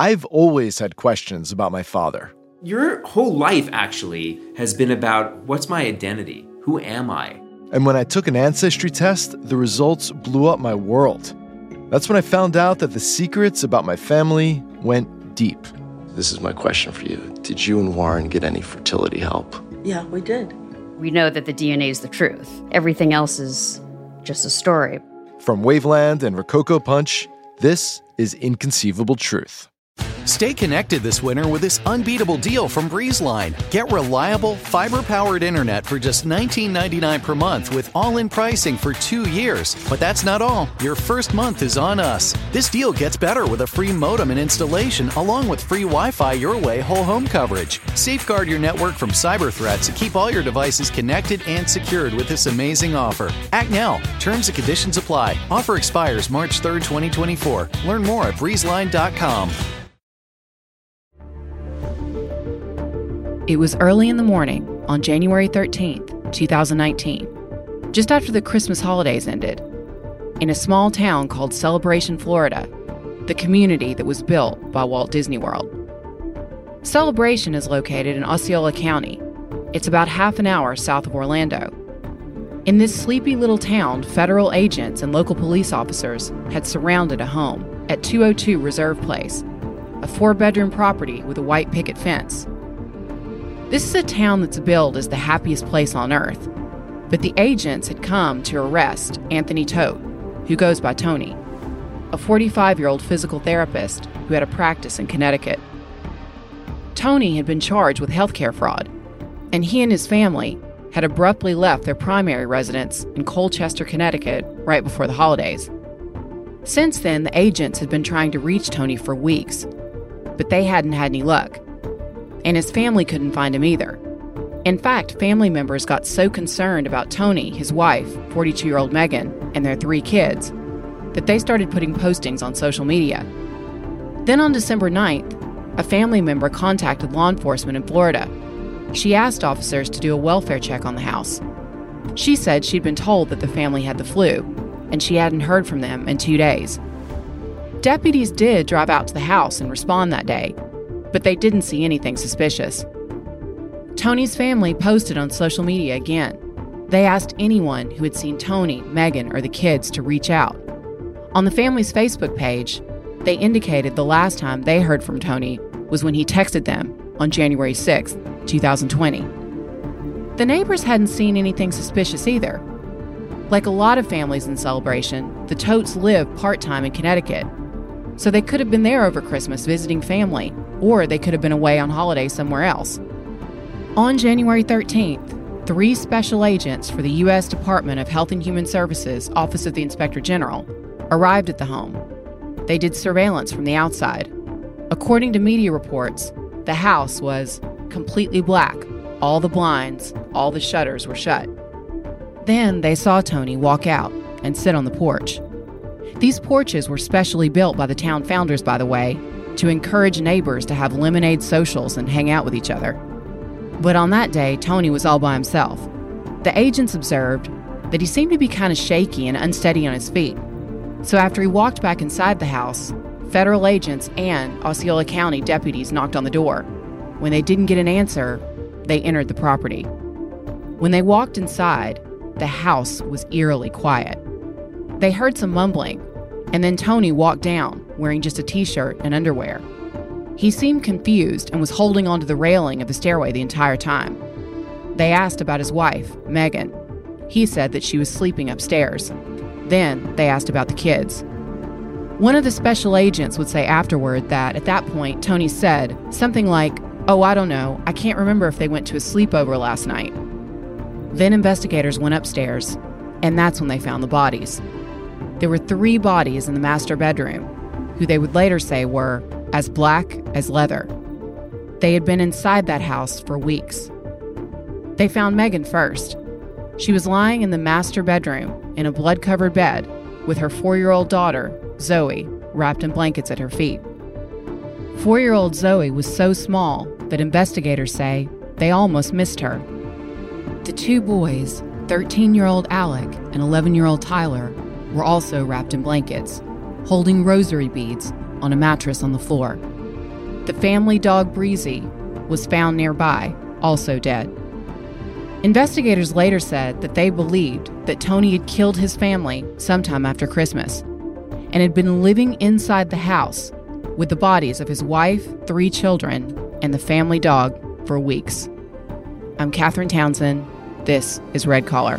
I've always had questions about my father. Your whole life, actually, has been about what's my identity? Who am I? And when I took an ancestry test, the results blew up my world. That's when I found out that the secrets about my family went deep. This is my question for you. Did you and Warren get any fertility help? Yeah, we did. We know that the DNA is the truth. Everything else is just a story. From Waveland and Rococo Punch, this is Inconceivable Truth. Stay connected this winter with this unbeatable deal from BreezeLine. Get reliable, fiber-powered internet for just $19.99 per month with all-in pricing for 2 years. But that's not all. Your first month is on us. This deal gets better with a free modem and installation, along with free Wi-Fi your way whole home coverage. Safeguard your network from cyber threats and keep all your devices connected and secured with this amazing offer. Act now. Terms and conditions apply. Offer expires March 3rd, 2024. Learn more at breezeline.com. It was early in the morning on January 13th, 2019, just after the Christmas holidays ended, in a small town called Celebration, Florida, the community that was built by Walt Disney World. Celebration is located in Osceola County. It's about half an hour south of Orlando. In this sleepy little town, federal agents and local police officers had surrounded a home at 202 Reserve Place, a 4-bedroom property with a white picket fence. This is a town that's billed as the happiest place on earth, but the agents had come to arrest Anthony Todt, who goes by Tony, a 45-year-old physical therapist who had a practice in Connecticut. Tony had been charged with healthcare fraud, and he and his family had abruptly left their primary residence in Colchester, Connecticut, right before the holidays. Since then, the agents had been trying to reach Tony for weeks, but they hadn't had any luck. And his family couldn't find him either. In fact, family members got so concerned about Tony, his wife, 42-year-old Megan, and their 3 kids, that they started putting postings on social media. Then on December 9th, a family member contacted law enforcement in Florida. She asked officers to do a welfare check on the house. She said she'd been told that the family had the flu, and she hadn't heard from them in 2 days. Deputies did drive out to the house and respond that day, but they didn't see anything suspicious. Tony's family posted on social media again. They asked anyone who had seen Tony, Megan, or the kids to reach out. On the family's Facebook page, they indicated the last time they heard from Tony was when he texted them on January 6, 2020. The neighbors hadn't seen anything suspicious either. Like a lot of families in Celebration, the Todts live part-time in Connecticut, so they could have been there over Christmas visiting family, or they could have been away on holiday somewhere else. On January 13th, 3 special agents for the U.S. Department of Health and Human Services, Office of the Inspector General, arrived at the home. They did surveillance from the outside. According to media reports, the house was completely black. All the blinds, all the shutters were shut. Then they saw Tony walk out and sit on the porch. These porches were specially built by the town founders, by the way, to encourage neighbors to have lemonade socials and hang out with each other. But on that day, Tony was all by himself. The agents observed that he seemed to be kind of shaky and unsteady on his feet. So after he walked back inside the house, federal agents and Osceola County deputies knocked on the door. When they didn't get an answer, they entered the property. When they walked inside, the house was eerily quiet. They heard some mumbling, and then Tony walked down wearing just a t-shirt and underwear. He seemed confused and was holding onto the railing of the stairway the entire time. They asked about his wife, Megan. He said that she was sleeping upstairs. Then they asked about the kids. One of the special agents would say afterward that at that point, Tony said something like, "Oh, I don't know. I can't remember if they went to a sleepover last night." Then investigators went upstairs, and that's when they found the bodies. There were 3 bodies in the master bedroom, who they would later say were as black as leather. They had been inside that house for weeks. They found Megan first. She was lying in the master bedroom in a blood-covered bed with her 4-year-old daughter, Zoe, wrapped in blankets at her feet. 4-year-old Zoe was so small that investigators say they almost missed her. The 2 boys, 13-year-old Alec and 11-year-old Tyler, were also wrapped in blankets, holding rosary beads on a mattress on the floor. The family dog Breezy was found nearby, also dead. Investigators later said that they believed that Tony had killed his family sometime after Christmas and had been living inside the house with the bodies of his wife, 3 children, and the family dog for weeks. I'm Katherine Townsend. This is Red Collar.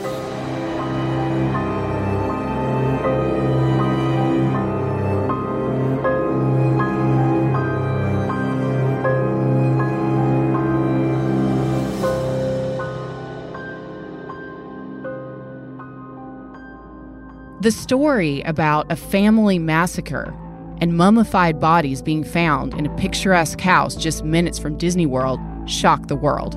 The story about a family massacre and mummified bodies being found in a picturesque house just minutes from Disney World shocked the world.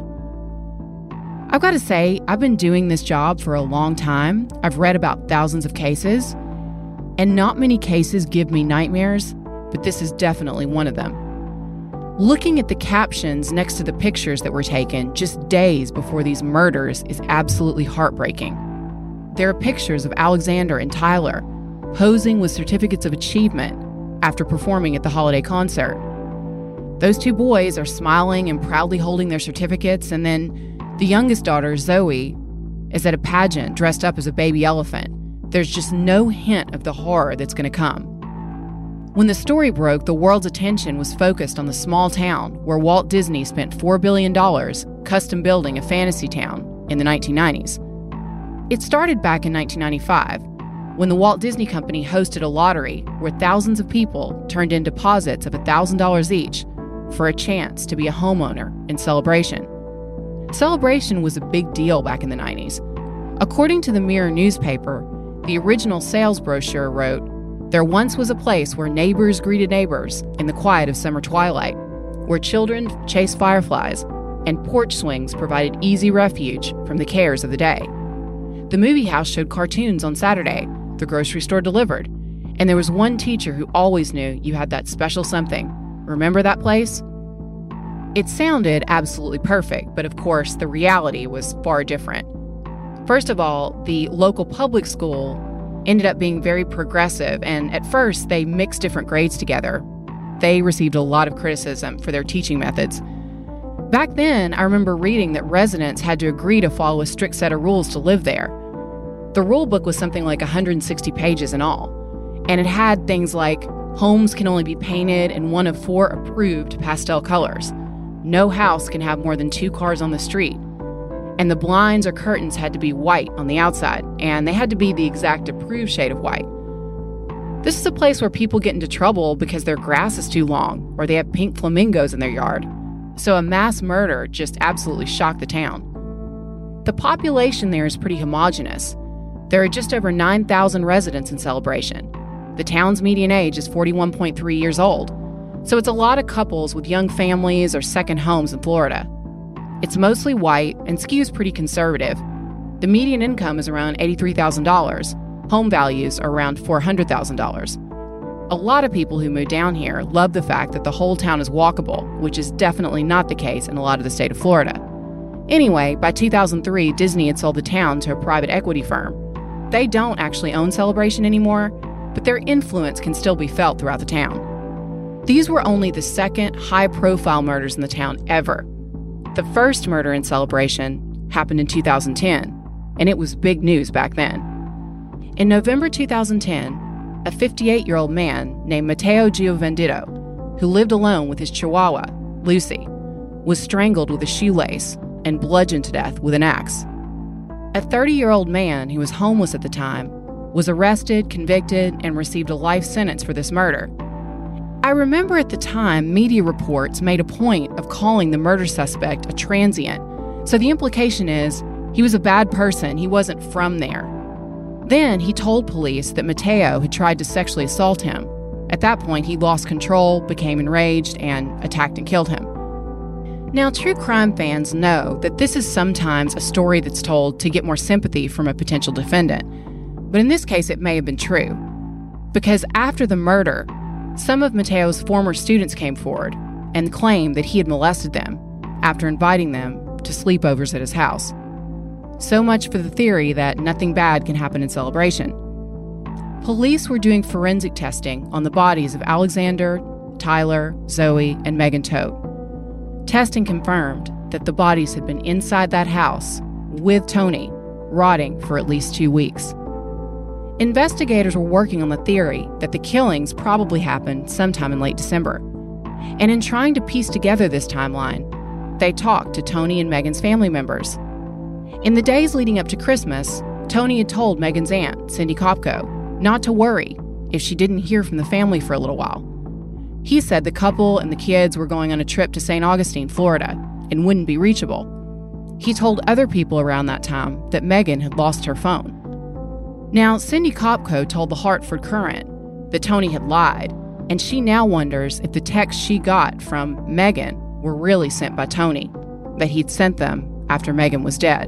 I've got to say, I've been doing this job for a long time. I've read about thousands of cases, and not many cases give me nightmares, but this is definitely one of them. Looking at the captions next to the pictures that were taken just days before these murders is absolutely heartbreaking. There are pictures of Alexander and Tyler posing with certificates of achievement after performing at the holiday concert. Those 2 boys are smiling and proudly holding their certificates, and then the youngest daughter, Zoe, is at a pageant dressed up as a baby elephant. There's just no hint of the horror that's going to come. When the story broke, the world's attention was focused on the small town where Walt Disney spent $4 billion custom building a fantasy town in the 1990s. It started back in 1995, when the Walt Disney Company hosted a lottery where thousands of people turned in deposits of $1,000 each for a chance to be a homeowner in Celebration. Celebration was a big deal back in the 90s. According to the Mirror newspaper, the original sales brochure wrote, "There once was a place where neighbors greeted neighbors in the quiet of summer twilight, where children chased fireflies, and porch swings provided easy refuge from the cares of the day. The movie house showed cartoons on Saturday, the grocery store delivered, and there was one teacher who always knew you had that special something. Remember that place?" It sounded absolutely perfect, but of course the reality was far different. First of all, the local public school ended up being very progressive, and at first they mixed different grades together. They received a lot of criticism for their teaching methods. Back then, I remember reading that residents had to agree to follow a strict set of rules to live there. The rule book was something like 160 pages in all, and it had things like homes can only be painted in one of 4 approved pastel colors. No house can have more than 2 cars on the street. And the blinds or curtains had to be white on the outside, and they had to be the exact approved shade of white. This is a place where people get into trouble because their grass is too long, or they have pink flamingos in their yard. So a mass murder just absolutely shocked the town. The population there is pretty homogenous. There are just over 9,000 residents in Celebration. The town's median age is 41.3 years old, so it's a lot of couples with young families or second homes in Florida. It's mostly white and skews pretty conservative. The median income is around $83,000. Home values are around $400,000. A lot of people who move down here love the fact that the whole town is walkable, which is definitely not the case in a lot of the state of Florida. Anyway, by 2003, Disney had sold the town to a private equity firm. They don't actually own Celebration anymore, but their influence can still be felt throughout the town. These were only the second high-profile murders in the town ever. The first murder in Celebration happened in 2010, and it was big news back then. In November 2010, a 58-year-old man named Matteo Giovendito, who lived alone with his chihuahua, Lucy, was strangled with a shoelace and bludgeoned to death with an axe. A 30-year-old man who was homeless at the time was arrested, convicted, and received a life sentence for this murder. I remember at the time, media reports made a point of calling the murder suspect a transient. So the implication is he was a bad person, he wasn't from there. Then he told police that Matteo had tried to sexually assault him. At that point, he lost control, became enraged, and attacked and killed him. Now, true crime fans know that this is sometimes a story that's told to get more sympathy from a potential defendant. But in this case, it may have been true. Because after the murder, some of Matteo's former students came forward and claimed that he had molested them after inviting them to sleepovers at his house. So much for the theory that nothing bad can happen in Celebration. Police were doing forensic testing on the bodies of Alexander, Tyler, Zoe, and Megan Todt. Testing confirmed that the bodies had been inside that house with Tony, rotting for at least 2 weeks. Investigators were working on the theory that the killings probably happened sometime in late December. And in trying to piece together this timeline, they talked to Tony and Megan's family members. In the days leading up to Christmas, Tony had told Megan's aunt, Cindy Kopko, not to worry if she didn't hear from the family for a little while. He said the couple and the kids were going on a trip to St. Augustine, Florida, and wouldn't be reachable. He told other people around that time that Megan had lost her phone. Now, Cindy Kopko told the Hartford Courant that Tony had lied, and she now wonders if the texts she got from Megan were really sent by Tony, that he'd sent them after Megan was dead.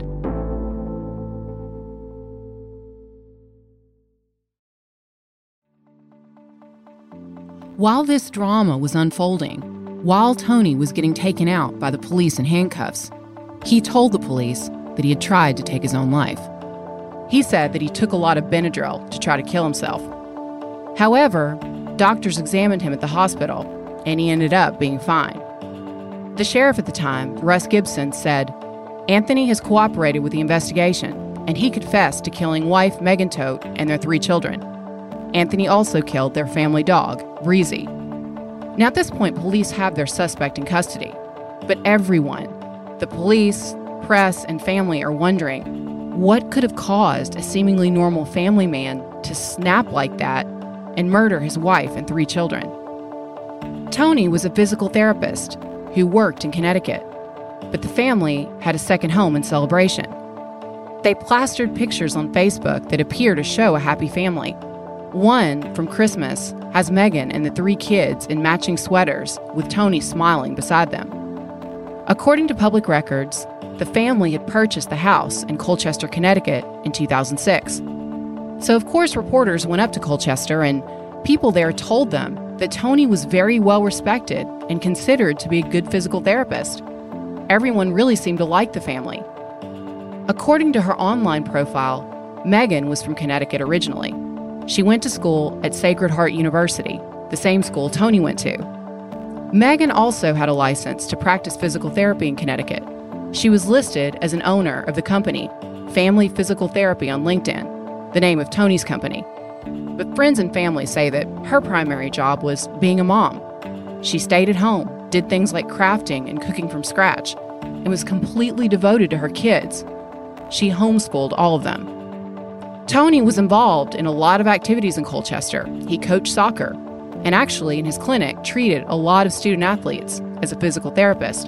While this drama was unfolding, while Tony was getting taken out by the police in handcuffs, he told the police that he had tried to take his own life. He said that he took a lot of Benadryl to try to kill himself. However, doctors examined him at the hospital, and he ended up being fine. The sheriff at the time, Russ Gibson, said, "Anthony has cooperated with the investigation, and he confessed to killing wife Megan Todt and their 3 children. Anthony also killed their family dog, Breezy." Now at this point, police have their suspect in custody, but everyone, the police, press, and family are wondering, what could have caused a seemingly normal family man to snap like that and murder his wife and 3 children? Tony was a physical therapist who worked in Connecticut, but the family had a second home in Celebration. They plastered pictures on Facebook that appear to show a happy family. One, from Christmas, has Megan and the 3 kids in matching sweaters with Tony smiling beside them. According to public records, the family had purchased the house in Colchester, Connecticut in 2006. So of course reporters went up to Colchester, and people there told them that Tony was very well respected and considered to be a good physical therapist. Everyone really seemed to like the family. According to her online profile, Megan was from Connecticut originally. She went to school at Sacred Heart University, the same school Tony went to. Megan also had a license to practice physical therapy in Connecticut. She was listed as an owner of the company, Family Physical Therapy, on LinkedIn, the name of Tony's company. But friends and family say that her primary job was being a mom. She stayed at home, did things like crafting and cooking from scratch, and was completely devoted to her kids. She homeschooled all of them. Tony was involved in a lot of activities in Colchester. He coached soccer, and actually in his clinic treated a lot of student athletes as a physical therapist.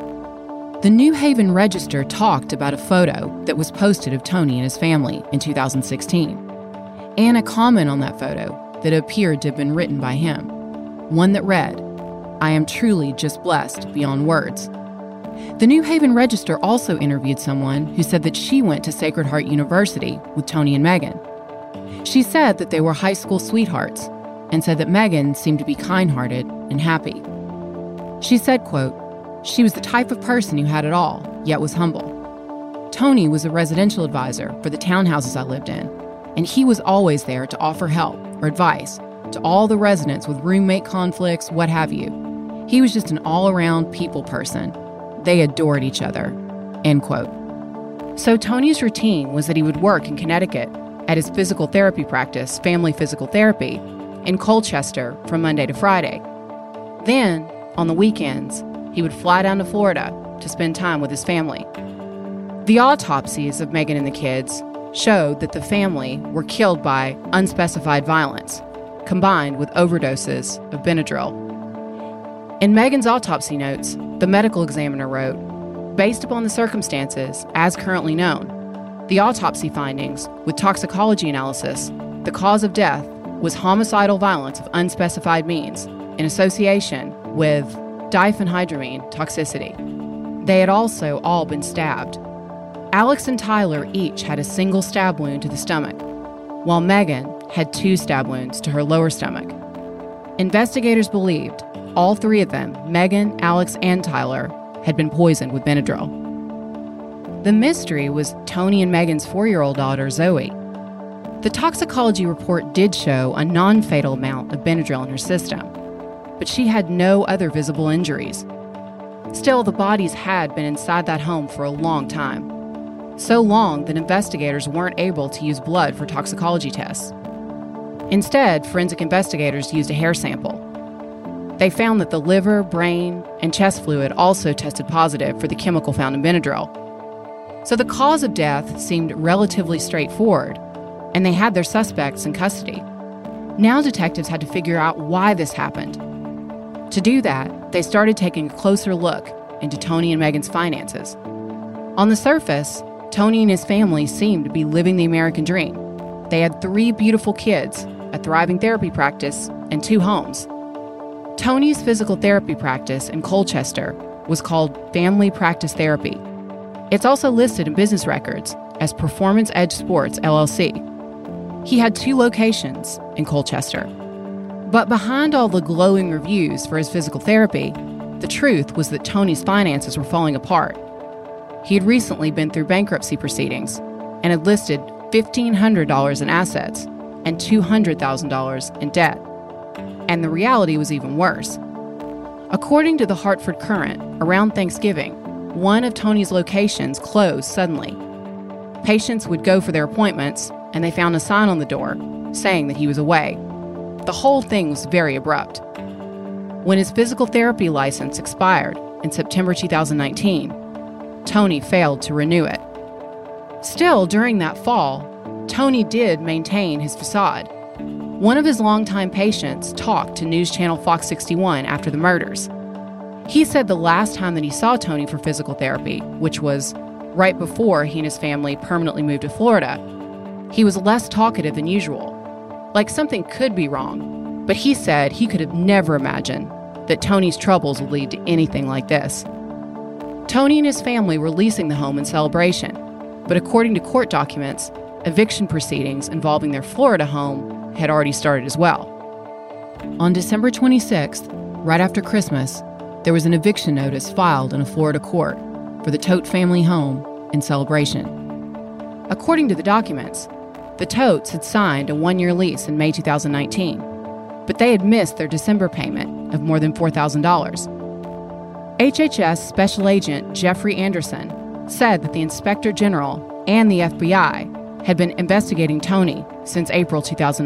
The New Haven Register talked about a photo that was posted of Tony and his family in 2016, and a comment on that photo that appeared to have been written by him, one that read, "I am truly just blessed beyond words." The New Haven Register also interviewed someone who said that she went to Sacred Heart University with Tony and Megan. She said that they were high school sweethearts and said that Megan seemed to be kind-hearted and happy. She said, quote, "She was the type of person who had it all, yet was humble. Tony was a residential advisor for the townhouses I lived in, and he was always there to offer help or advice to all the residents with roommate conflicts, what have you. He was just an all-around people person. They adored each other," end quote. So Tony's routine was that he would work in Connecticut at his physical therapy practice, Family Physical Therapy, in Colchester from Monday to Friday. Then, on the weekends, he would fly down to Florida to spend time with his family. The autopsies of Megan and the kids showed that the family were killed by unspecified violence, combined with overdoses of Benadryl. In Megan's autopsy notes, the medical examiner wrote, "Based upon the circumstances as currently known, the autopsy findings with toxicology analysis, the cause of death was homicidal violence of unspecified means in association with diphenhydramine toxicity. They had also all been stabbed. Alex and Tyler each had a single stab wound to the stomach, while Megan had 2 stab wounds to her lower stomach. Investigators believed all 3 of them, Megan, Alex, and Tyler, had been poisoned with Benadryl." The mystery was Tony and Megan's 4-year-old daughter, Zoe. The toxicology report did show a non-fatal amount of Benadryl in her system. but she had no other visible injuries. Still, the bodies had been inside that home for a long time. So long that investigators weren't able to use blood for toxicology tests. Instead, forensic investigators used a hair sample. They found that the liver, brain, and chest fluid also tested positive for the chemical found in Benadryl. So the cause of death seemed relatively straightforward, and they had their suspects in custody. Now detectives had to figure out why this happened. To do that, they started taking a closer look into Tony and Megan's finances. On the surface, Tony and his family seemed to be living the American dream. They had 3 beautiful kids, a thriving therapy practice, and 2 homes. Tony's physical therapy practice in Colchester was called Family Practice Therapy. It's also listed in business records as Performance Edge Sports, LLC. He had 2 locations in Colchester. But behind all the glowing reviews for his physical therapy, the truth was that Tony's finances were falling apart. He had recently been through bankruptcy proceedings and had listed $1,500 in assets and $200,000 in debt. And the reality was even worse. According to the Hartford Courant, around Thanksgiving, one of Tony's locations closed suddenly. Patients would go for their appointments, and they found a sign on the door saying that he was away. The whole thing was very abrupt. When his physical therapy license expired in September 2019, Tony failed to renew it. Still, during that fall, Tony did maintain his facade. One of his longtime patients talked to News Channel Fox 61 after the murders. He said the last time that he saw Tony for physical therapy, which was right before he and his family permanently moved to Florida, he was less talkative than usual. Like something could be wrong, but he said he could have never imagined that Tony's troubles would lead to anything like this. Tony and his family were leasing the home in Celebration, but according to court documents, eviction proceedings involving their Florida home had already started as well. On December 26th, right after Christmas, there was an eviction notice filed in a Florida court for the Tote family home in Celebration. According to the documents, the Totes had signed a 1-year lease in May 2019, but they had missed their December payment of more than $4,000. HHS Special Agent Jeffrey Anderson said that the Inspector General and the FBI had been investigating Tony since April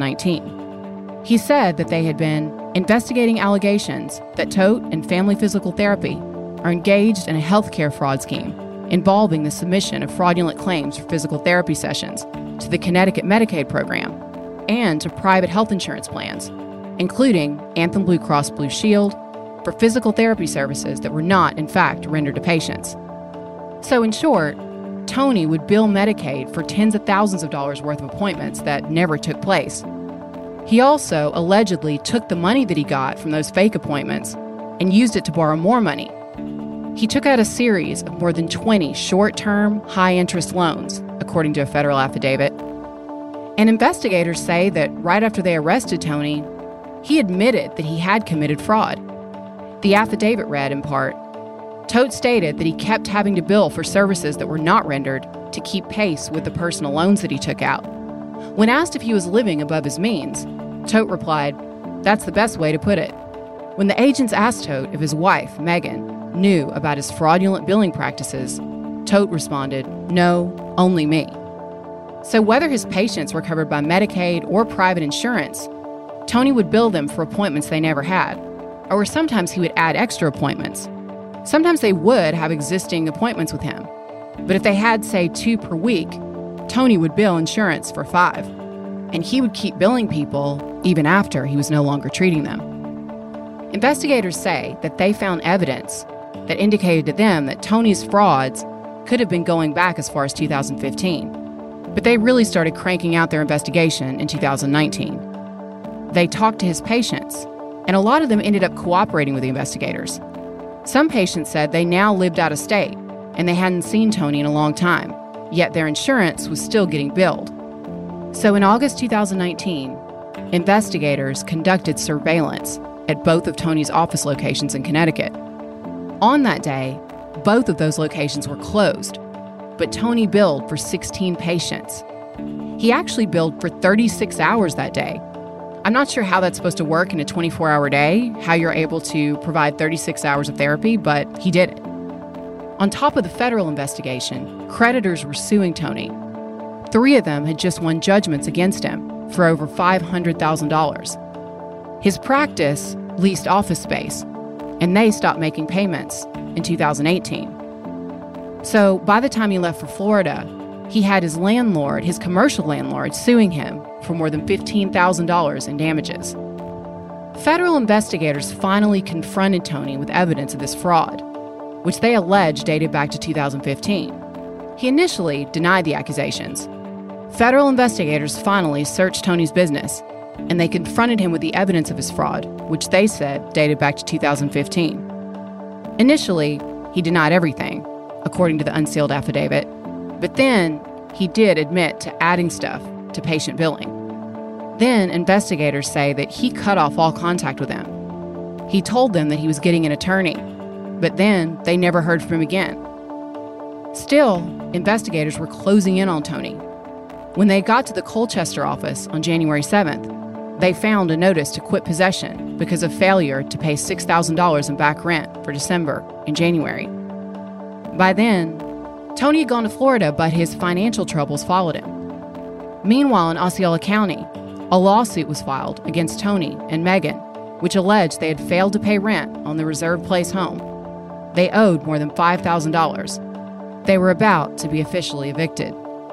2019. He said that they had been investigating allegations that Tote and Family Physical Therapy are engaged in a healthcare fraud scheme involving the submission of fraudulent claims for physical therapy sessions to the Connecticut Medicaid program and to private health insurance plans, including Anthem Blue Cross Blue Shield, for physical therapy services that were not, in fact, rendered to patients. So in short, Tony would bill Medicaid for tens of thousands of dollars worth of appointments that never took place. He also allegedly took the money that he got from those fake appointments and used it to borrow more money. He took out a series of more than 20 short-term, high-interest loans, according to a federal affidavit. And investigators say that right after they arrested Tony, he admitted that he had committed fraud. The affidavit read, in part, Tote stated that he kept having to bill for services that were not rendered to keep pace with the personal loans that he took out. When asked if he was living above his means, Tote replied, "That's the best way to put it." When the agents asked Tote if his wife, Megan, knew about his fraudulent billing practices, Tote responded, "No, only me." So whether his patients were covered by Medicaid or private insurance, Tony would bill them for appointments they never had, or sometimes he would add extra appointments. Sometimes they would have existing appointments with him, but if they had, say, 2 per week, Tony would bill insurance for 5, and he would keep billing people even after he was no longer treating them. Investigators say that they found evidence that indicated to them that Tony's frauds could have been going back as far as 2015, but they really started cranking out their investigation in 2019. They talked to his patients, and a lot of them ended up cooperating with the investigators. Some patients said they now lived out of state and they hadn't seen Tony in a long time, yet their insurance was still getting billed. So in August 2019, investigators conducted surveillance at both of Tony's office locations in Connecticut. On that day, both of those locations were closed, but Tony billed for 16 patients. He actually billed for 36 hours that day. I'm not sure how that's supposed to work in a 24-hour day, how you're able to provide 36 hours of therapy, but he did it. On top of the federal investigation, creditors were suing Tony. 3 of them had just won judgments against him for over $500,000. His practice leased office space, and they stopped making payments in 2018. So by the time he left for Florida, he had his landlord, his commercial landlord, suing him for more than $15,000 in damages. Federal investigators finally confronted Tony with evidence of this fraud, which they alleged dated back to 2015. He initially denied the accusations. Federal investigators finally searched Tony's business, and they confronted him with the evidence of his fraud, which they said dated back to 2015. Initially, he denied everything, according to the unsealed affidavit, but then he did admit to adding stuff to patient billing. Then investigators say that he cut off all contact with them. He told them that he was getting an attorney, but then they never heard from him again. Still, investigators were closing in on Tony. When they got to the Colchester office on January 7th, they found a notice to quit possession because of failure to pay $6,000 in back rent for December and January. By then, Tony had gone to Florida, but his financial troubles followed him. Meanwhile, in Osceola County, a lawsuit was filed against Tony and Megan, which alleged they had failed to pay rent on the Reserve Place home. They owed more than $5,000. They were about to be officially evicted.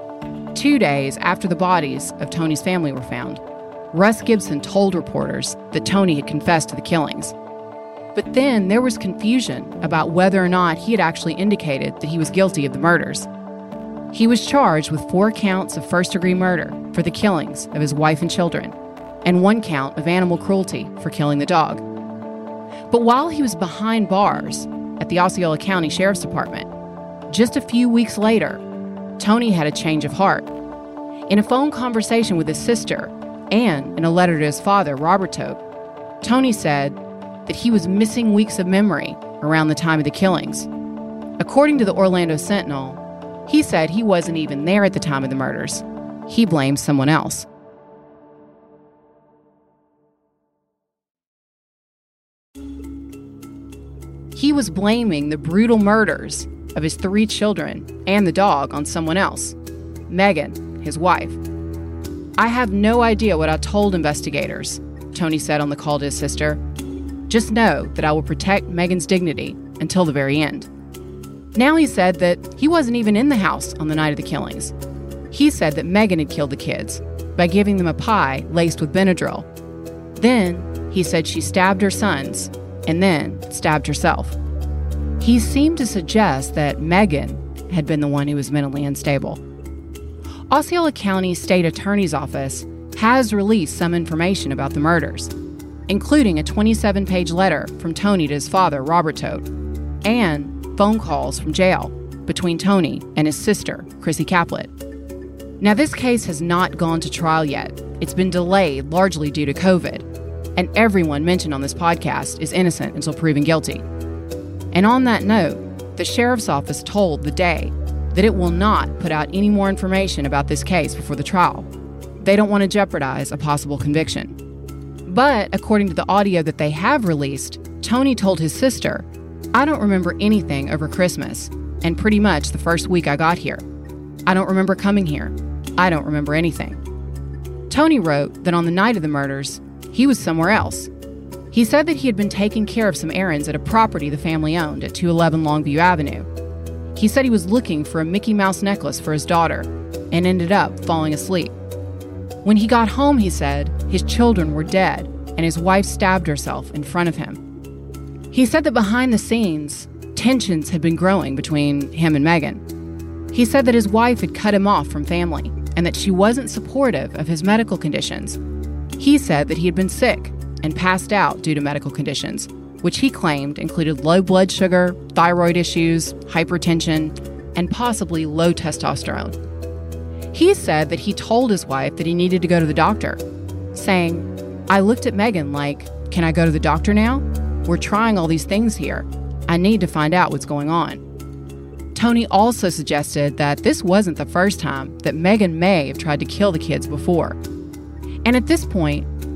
2 days after the bodies of Tony's family were found, Russ Gibson told reporters that Tony had confessed to the killings. But then there was confusion about whether or not he had actually indicated that he was guilty of the murders. He was charged with 4 counts of first-degree murder for the killings of his wife and children, and 1 count of animal cruelty for killing the dog. But while he was behind bars at the Osceola County Sheriff's Department, just a few weeks later, Tony had a change of heart. In a phone conversation with his sister and in a letter to his father, Robert Tote, Tony said that he was missing weeks of memory around the time of the killings. According to the Orlando Sentinel, he said he wasn't even there at the time of the murders. He blamed someone else. He was blaming the brutal murders of his 3 children and the dog on someone else, Megan, his wife. "I have no idea what I told investigators," Tony said on the call to his sister. "Just know that I will protect Megan's dignity until the very end." Now he said that he wasn't even in the house on the night of the killings. He said that Megan had killed the kids by giving them a pie laced with Benadryl. Then he said she stabbed her sons and then stabbed herself. He seemed to suggest that Megan had been the one who was mentally unstable. Osceola County State Attorney's Office has released some information about the murders, including a 27-page letter from Tony to his father, Robert Tote, and phone calls from jail between Tony and his sister, Chrissy Caplet. Now, this case has not gone to trial yet. It's been delayed largely due to COVID, and everyone mentioned on this podcast is innocent until proven guilty. And on that note, the sheriff's office told The Day that it will not put out any more information about this case before the trial. They don't want to jeopardize a possible conviction. But according to the audio that they have released, Tony told his sister, "I don't remember anything over Christmas, and pretty much the first week I got here. I don't remember coming here. I don't remember anything." Tony wrote that on the night of the murders, he was somewhere else. He said that he had been taking care of some errands at a property the family owned at 211 Longview Avenue. He said he was looking for a Mickey Mouse necklace for his daughter and ended up falling asleep. When he got home, he said, his children were dead and his wife stabbed herself in front of him. He said that behind the scenes, tensions had been growing between him and Megan. He said that his wife had cut him off from family and that she wasn't supportive of his medical conditions. He said that he had been sick and passed out due to medical conditions, which he claimed included low blood sugar, thyroid issues, hypertension, and possibly low testosterone. He said that he told his wife that he needed to go to the doctor, saying, "I looked at Megan like, can I go to the doctor now? We're trying all these things here. I need to find out what's going on." Tony also suggested that this wasn't the first time that Megan may have tried to kill the kids before. And at this point,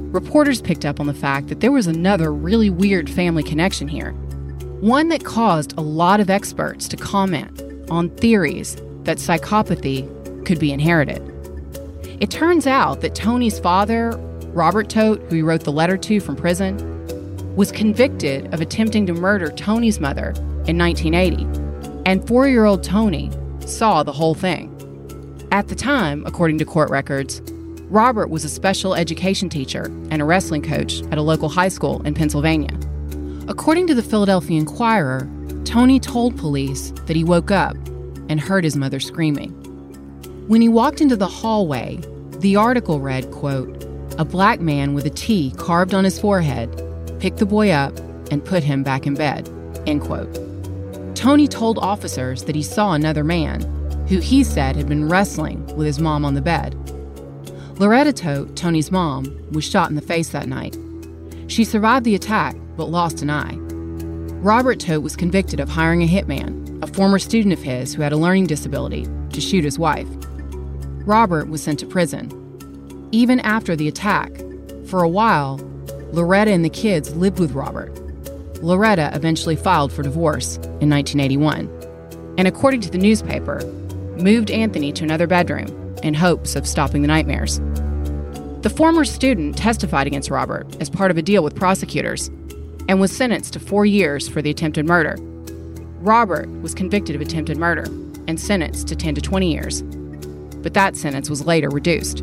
reporters picked up on the fact that there was another really weird family connection here, one that caused a lot of experts to comment on theories that psychopathy could be inherited. It turns out that Tony's father, Robert Todt, who he wrote the letter to from prison, was convicted of attempting to murder Tony's mother in 1980, and 4-year-old Tony saw the whole thing. At the time, according to court records, Robert was a special education teacher and a wrestling coach at a local high school in Pennsylvania. According to the Philadelphia Inquirer, Tony told police that he woke up and heard his mother screaming. When he walked into the hallway, the article read, quote, "A black man with a T carved on his forehead picked the boy up and put him back in bed," end quote. Tony told officers that he saw another man, who he said had been wrestling with his mom on the bed. Loretta Todt, Tony's mom, was shot in the face that night. She survived the attack, but lost an eye. Robert Todt was convicted of hiring a hitman, a former student of his who had a learning disability, to shoot his wife. Robert was sent to prison. Even after the attack, for a while, Loretta and the kids lived with Robert. Loretta eventually filed for divorce in 1981, and according to the newspaper, moved Anthony to another bedroom in hopes of stopping the nightmares. The former student testified against Robert as part of a deal with prosecutors and was sentenced to 4 years for the attempted murder. Robert was convicted of attempted murder and sentenced to 10 to 20 years, but that sentence was later reduced.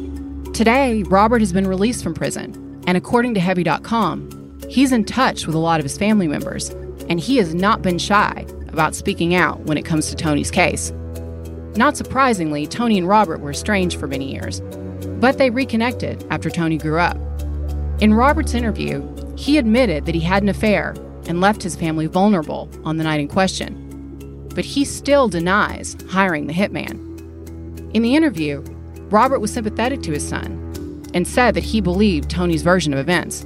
Today, Robert has been released from prison, and according to Heavy.com, he's in touch with a lot of his family members, and he has not been shy about speaking out when it comes to Tony's case. Not surprisingly, Tony and Robert were estranged for many years, but they reconnected after Tony grew up. In Robert's interview, he admitted that he had an affair and left his family vulnerable on the night in question, but he still denies hiring the hitman. In the interview, Robert was sympathetic to his son and said that he believed Tony's version of events.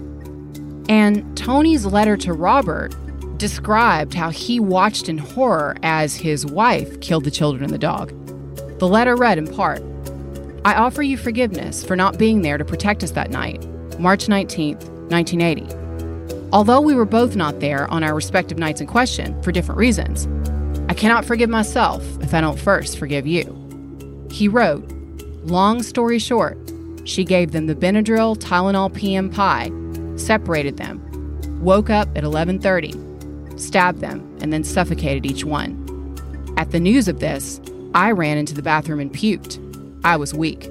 And Tony's letter to Robert described how he watched in horror as his wife killed the children and the dog. The letter read in part, "I offer you forgiveness for not being there to protect us that night, March 19th, 1980. Although we were both not there on our respective nights in question for different reasons, I cannot forgive myself if I don't first forgive you." He wrote, "Long story short, she gave them the Benadryl Tylenol PM pie, separated them, woke up at 11:30, stabbed them, and then suffocated each one. At the news of this, I ran into the bathroom and puked. I was weak."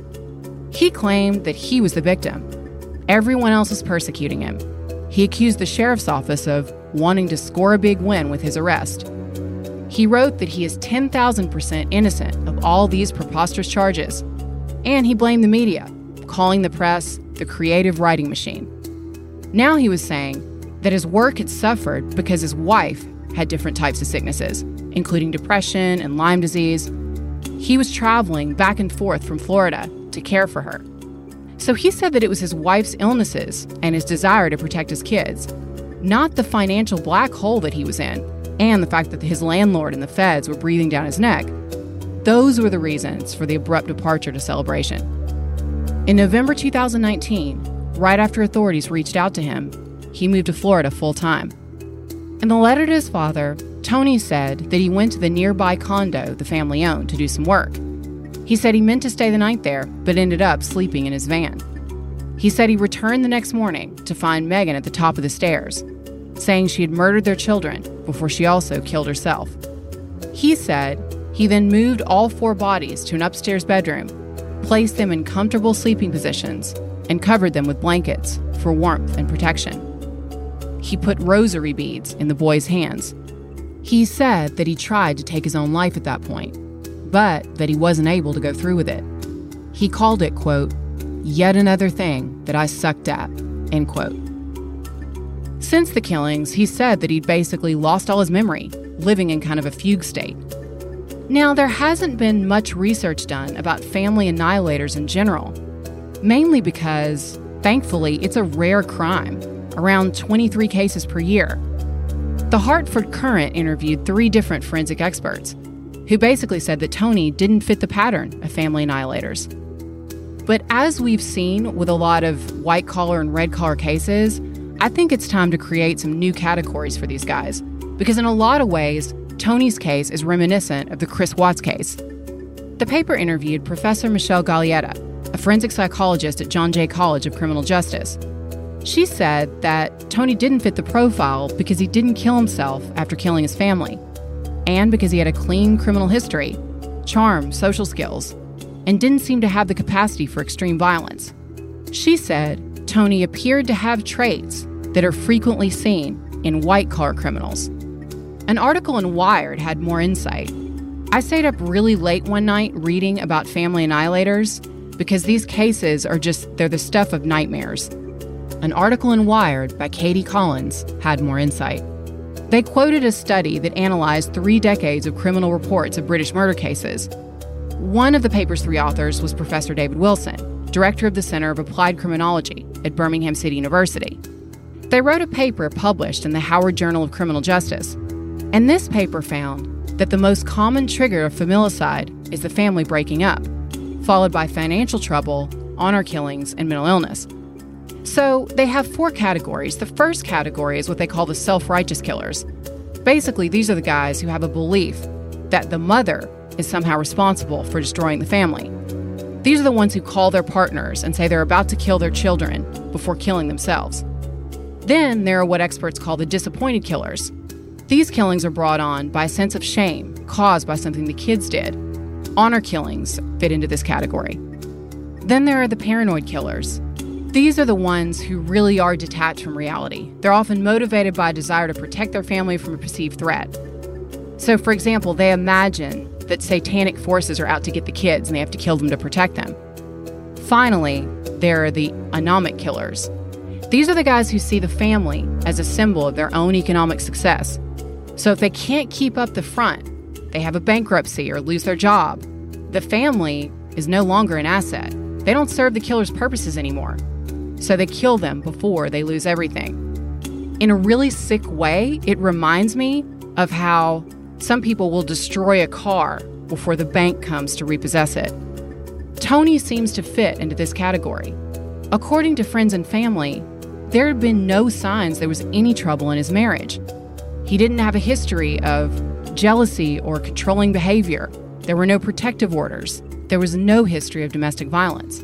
He claimed that he was the victim. Everyone else was persecuting him. He accused the sheriff's office of wanting to score a big win with his arrest. He wrote that he is 10,000% innocent of all these preposterous charges, and he blamed the media, calling the press the creative writing machine. Now he was saying that his work had suffered because his wife had different types of sicknesses, including depression and Lyme disease. He was traveling back and forth from Florida to care for her. So he said that it was his wife's illnesses and his desire to protect his kids, not the financial black hole that he was in, and the fact that his landlord and the feds were breathing down his neck. Those were the reasons for the abrupt departure to Celebration. In November 2019, right after authorities reached out to him, he moved to Florida full-time. In the letter to his father, Tony said that he went to the nearby condo the family owned to do some work. He said he meant to stay the night there, but ended up sleeping in his van. He said he returned the next morning to find Megan at the top of the stairs, saying she had murdered their children before she also killed herself. He said he then moved all 4 bodies to an upstairs bedroom, placed them in comfortable sleeping positions, and covered them with blankets for warmth and protection. He put rosary beads in the boys' hands. He said that he tried to take his own life at that point, but that he wasn't able to go through with it. He called it, quote, "yet another thing that I sucked at," end quote. Since the killings, he said that he'd basically lost all his memory, living in kind of a fugue state. Now, there hasn't been much research done about family annihilators in general, mainly because, thankfully, it's a rare crime, around 23 cases per year. The Hartford Courant interviewed 3 different forensic experts, who basically said that Tony didn't fit the pattern of family annihilators. But as we've seen with a lot of white-collar and red-collar cases, I think it's time to create some new categories for these guys. Because in a lot of ways, Tony's case is reminiscent of the Chris Watts case. The paper interviewed Professor Michelle Gallietta, a forensic psychologist at John Jay College of Criminal Justice. She said that Tony didn't fit the profile because he didn't kill himself after killing his family, and because he had a clean criminal history, charm, social skills, and didn't seem to have the capacity for extreme violence. She said Tony appeared to have traits that are frequently seen in white-collar criminals. An article in Wired had more insight. I stayed up really late one night reading about family annihilators because these cases they're the stuff of nightmares. An article in Wired by Katie Collins had more insight. They quoted a study that analyzed 3 decades of criminal reports of British murder cases. One of the paper's 3 authors was Professor David Wilson, director of the Center of Applied Criminology at Birmingham City University. They wrote a paper published in the Howard Journal of Criminal Justice, and this paper found that the most common trigger of familicide is the family breaking up, followed by financial trouble, honor killings, and mental illness. So they have 4 categories. The first category is what they call the self-righteous killers. Basically, these are the guys who have a belief that the mother is somehow responsible for destroying the family. These are the ones who call their partners and say they're about to kill their children before killing themselves. Then there are what experts call the disappointed killers. These killings are brought on by a sense of shame caused by something the kids did. Honor killings fit into this category. Then there are the paranoid killers. These are the ones who really are detached from reality. They're often motivated by a desire to protect their family from a perceived threat. So, for example, they imagine that satanic forces are out to get the kids and they have to kill them to protect them. Finally, there are the anomic killers. These are the guys who see the family as a symbol of their own economic success. So if they can't keep up the front, they have a bankruptcy or lose their job, the family is no longer an asset. They don't serve the killer's purposes anymore. So they kill them before they lose everything. In a really sick way, it reminds me of how some people will destroy a car before the bank comes to repossess it. Tony seems to fit into this category. According to friends and family, there had been no signs there was any trouble in his marriage. He didn't have a history of jealousy or controlling behavior. There were no protective orders. There was no history of domestic violence.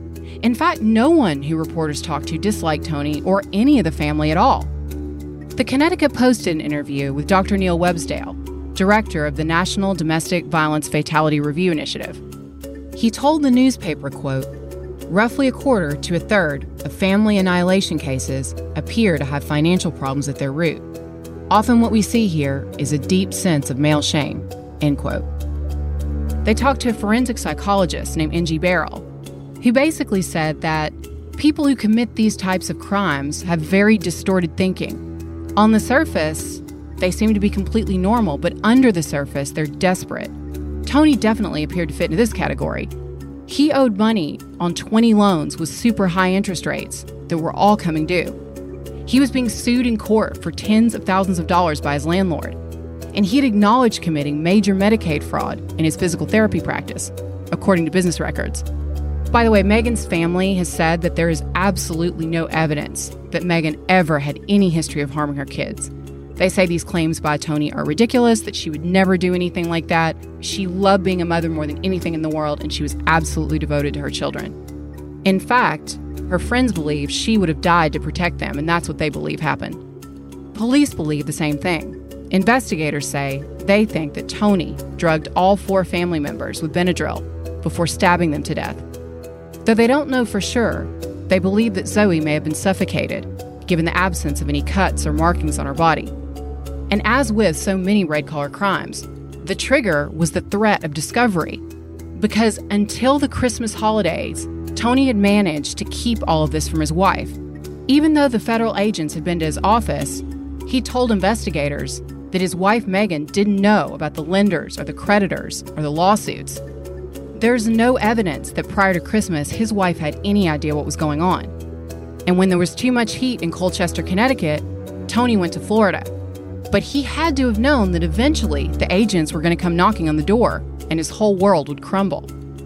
In fact, no one who reporters talked to disliked Tony or any of the family at all. The Connecticut Post did an interview with Dr. Neil Websdale, director of the National Domestic Violence Fatality Review Initiative. He told the newspaper, quote, "Roughly a quarter to a third of family annihilation cases appear to have financial problems at their root. Often what we see here is a deep sense of male shame," end quote. They talked to a forensic psychologist named N.G. Barrell, who basically said that people who commit these types of crimes have very distorted thinking. On the surface, they seem to be completely normal, but under the surface, they're desperate. Tony definitely appeared to fit into this category. He owed money on 20 loans with super high interest rates that were all coming due. He was being sued in court for tens of thousands of dollars by his landlord. And he had acknowledged committing major Medicaid fraud in his physical therapy practice, according to business records. By the way, Megan's family has said that there is absolutely no evidence that Megan ever had any history of harming her kids. They say these claims by Tony are ridiculous, that she would never do anything like that. She loved being a mother more than anything in the world, and she was absolutely devoted to her children. In fact, her friends believe she would have died to protect them, and that's what they believe happened. Police believe the same thing. Investigators say they think that Tony drugged all 4 family members with Benadryl before stabbing them to death. Though they don't know for sure, they believe that Zoe may have been suffocated, given the absence of any cuts or markings on her body. And as with so many red-collar crimes, the trigger was the threat of discovery. Because until the Christmas holidays, Tony had managed to keep all of this from his wife. Even though the federal agents had been to his office, he told investigators that his wife Megan didn't know about the lenders or the creditors or the lawsuits. There's no evidence that prior to Christmas his wife had any idea what was going on. And when there was too much heat in Colchester, Connecticut, Tony went to Florida. But he had to have known that eventually the agents were going to come knocking on the door and his whole world would crumble.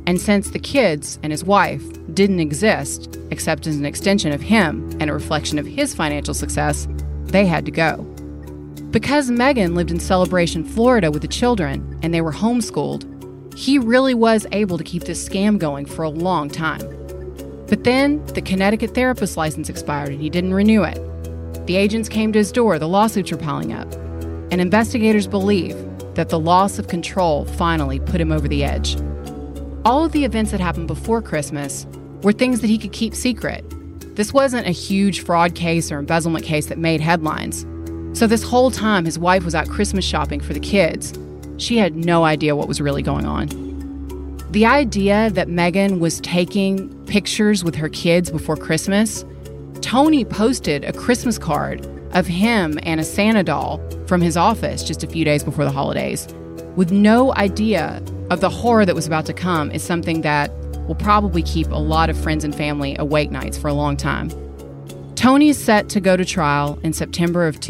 And since the kids and his wife didn't exist except as an extension of him and a reflection of his financial success, they had to go. Because Megan lived in Celebration, Florida with the children and they were homeschooled, he really was able to keep this scam going for a long time. But then the Connecticut therapist license expired and he didn't renew it. The agents came to his door, the lawsuits were piling up, and investigators believe that the loss of control finally put him over the edge. All of the events that happened before Christmas were things that he could keep secret. This wasn't a huge fraud case or embezzlement case that made headlines. So this whole time his wife was out Christmas shopping for the kids, she had no idea what was really going on. The idea that Megan was taking pictures with her kids before Christmas, Tony posted a Christmas card of him and a Santa doll from his office just a few days before the holidays, with no idea of the horror that was about to come, is something that will probably keep a lot of friends and family awake nights for a long time. Tony is set to go to trial in September of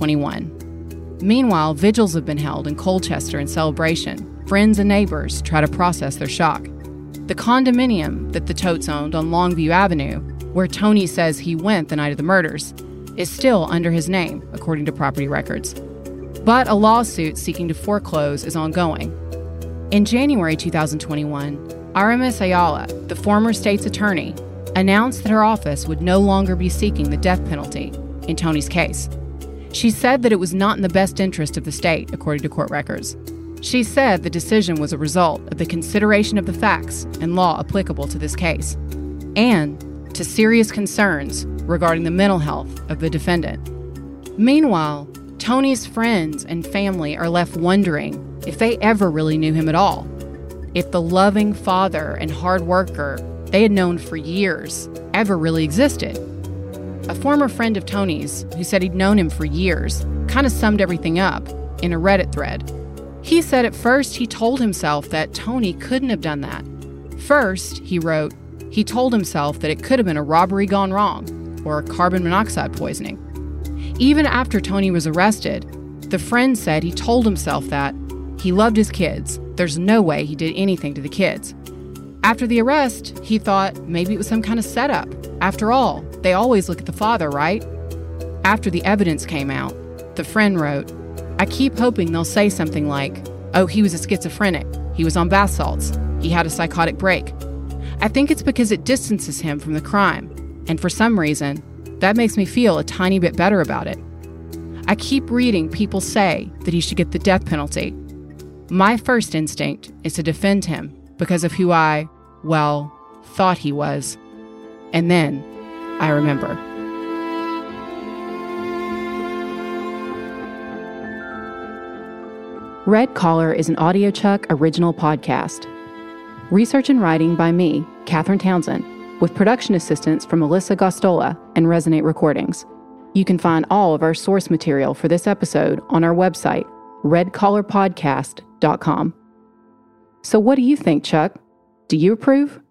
2021. Meanwhile, vigils have been held in Colchester in Celebration. Friends and neighbors try to process their shock. The condominium that the Totes owned on Longview Avenue, where Tony says he went the night of the murders, is still under his name, according to property records. But a lawsuit seeking to foreclose is ongoing. In January 2021, Aramis Ayala, the former state's attorney, announced that her office would no longer be seeking the death penalty in Tony's case. She said that it was not in the best interest of the state, according to court records. She said the decision was a result of the consideration of the facts and law applicable to this case, and to serious concerns regarding the mental health of the defendant. Meanwhile, Tony's friends and family are left wondering if they ever really knew him at all, if the loving father and hard worker they had known for years ever really existed. A former friend of Tony's, who said he'd known him for years, kind of summed everything up in a Reddit thread. He said at first he told himself that Tony couldn't have done that. First, he wrote, he told himself that it could have been a robbery gone wrong or carbon monoxide poisoning. Even after Tony was arrested, the friend said he told himself that he loved his kids. There's no way he did anything to the kids. After the arrest, he thought maybe it was some kind of setup. After all, they always look at the father, right? After the evidence came out, the friend wrote, I keep hoping they'll say something like, oh, he was a schizophrenic, he was on bath salts, he had a psychotic break. I think it's because it distances him from the crime, and for some reason, that makes me feel a tiny bit better about it. I keep reading people say that he should get the death penalty. My first instinct is to defend him because of who I, thought he was. And then I remember. Red Collar is an AudioChuck original podcast. Research and writing by me, Catherine Townsend, with production assistance from Melissa Gostola and Resonate Recordings. You can find all of our source material for this episode on our website, redcollarpodcast.com. So what do you think, Chuck? Do you approve?